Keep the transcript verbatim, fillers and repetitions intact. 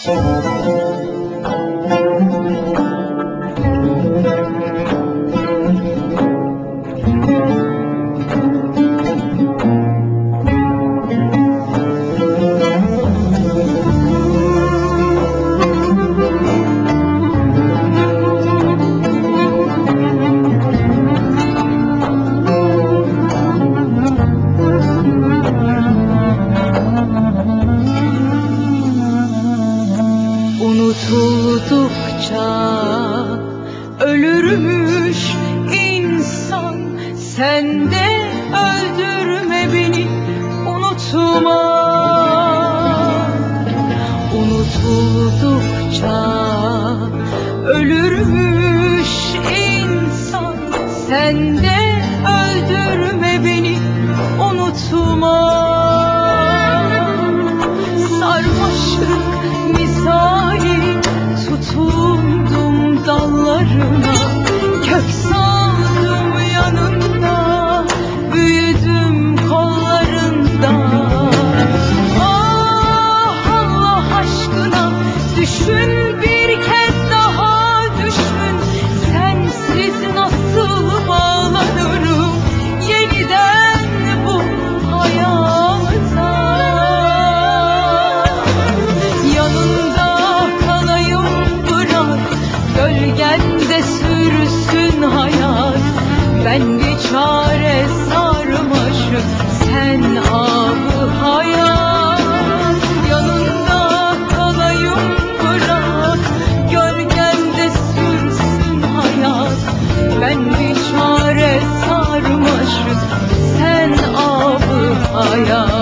Unutuldukça ölürmüş insan, sen de öldürme beni, unutma. Unutuldukça ölürmüş insan, sen de öldürme beni, unutma. Sarmaşık misali tutundum dallarına, kök saldım yanında, büyüdüm kollarında. Ah Allah aşkına düşün, bir kez daha düşün, sensiz nasıl bağlanırım yeniden bu hayata. Yanında kalayım bırak, gölgende sürsün hayat. Ben bir çare sarmaşık, sen abı hayat. Yanında kalayım bırak, gölgende sürsün hayat. Ben bir çare sarmaşık, sen abı hayat.